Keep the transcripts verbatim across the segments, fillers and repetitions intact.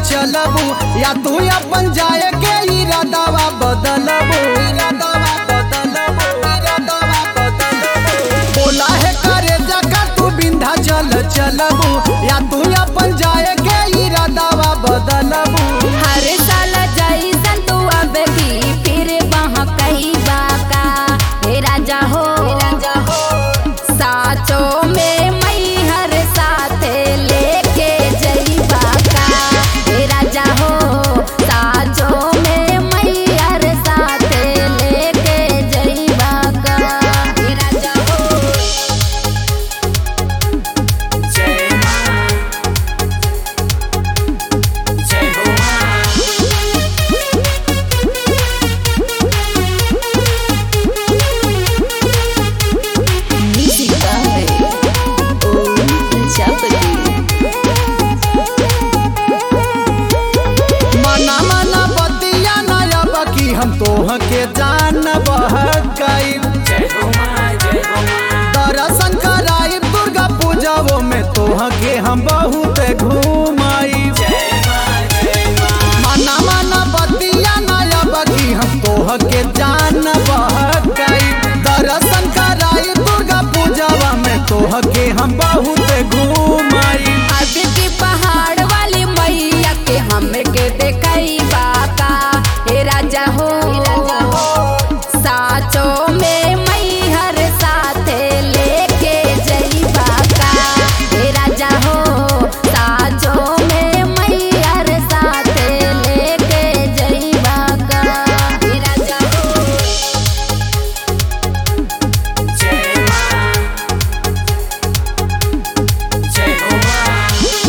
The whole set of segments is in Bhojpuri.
चलबू या तू अपन जाए के इरादावा बदलबू इरादावा बदलबू इरादावा बदलबू बोला है करे जका तू विंध्याचल चलबू या तू अपन जाए के इरादावा बदलबू हर साल जैसन तू अब भी फिर बहकई बाका हे राजा हो राजा हो साचो में मई हर साथ लेके जई बाका हे राजा हो साचो में मई हर साथ लेके जई बाका हे राजा हो जय मां जय हो मना मना बतिया नया बकी हम तोह के जान बहकाई जय हो मां जय हो मां दर्शन कराई दुर्गा पूजाओ में तोह के हम बहुत घुमाई जय मां जय मां मना मना बतिया नया बकी हम तोह के जान बहकाई दर्शन कराई दुर्गा पूजावा में तोह के हम बहुत घुमाई अभी की पहाड़ वाली मैया के हमके देखई बाका हे राजा हो राजा हो साचो में मई हर साथ लेके जई बाका हे राजा हो साचो में मई हर साथ लेके जई बाका हे राजा हो जय मां जय हो मां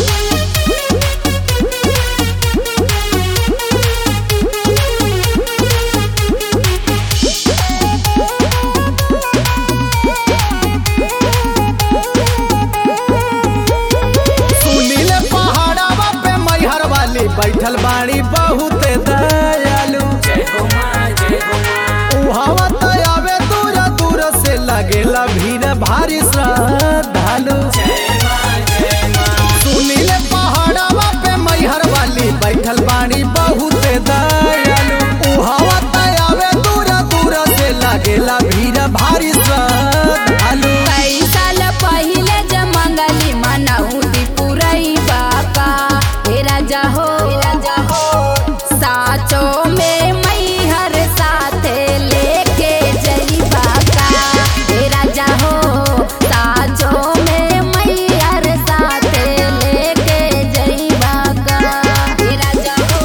सुनील पहाड़ावा पे मैहर वाली बैठल बाड़ी बहुत दयालु जय हो मां जय हो मां उहावा त आवे दूर दूर से लगेला भीड़ भारी श्रद्धालु जय मां जय मां सुनील पहाड़ावा पे मैहर वाली बैठल बाड़ी बहुत दयालु उहावा त आवे दूर दूर से लगेला भीड़ भारी श्रद्धालु कई साल पहिले जमंगली मनौती पुरई बाका हे राजा हो राजा हो साचो में मई हर साथ लेके जई बाका हे राजा हो साचो में मई हर साथ लेके जई बाका हे राजा हो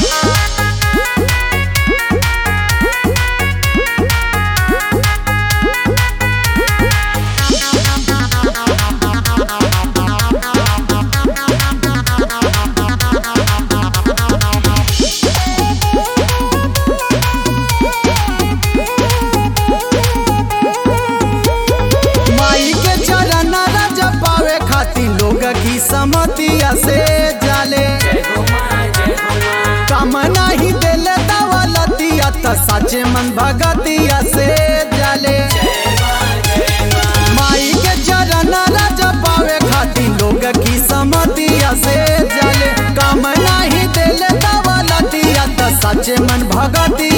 माई के चरण राजा पावे खातिर लोग की समतिया से जाले जय हो मां जय हो मां काम नहीं देले दौलतिया त सचे मन भगतिया से जाले जय मां जय मां माई के चरण राजा पावे खातिर लोग की समतिया से जाले काम नहीं देले दौलतिया त सचे मन भगतिया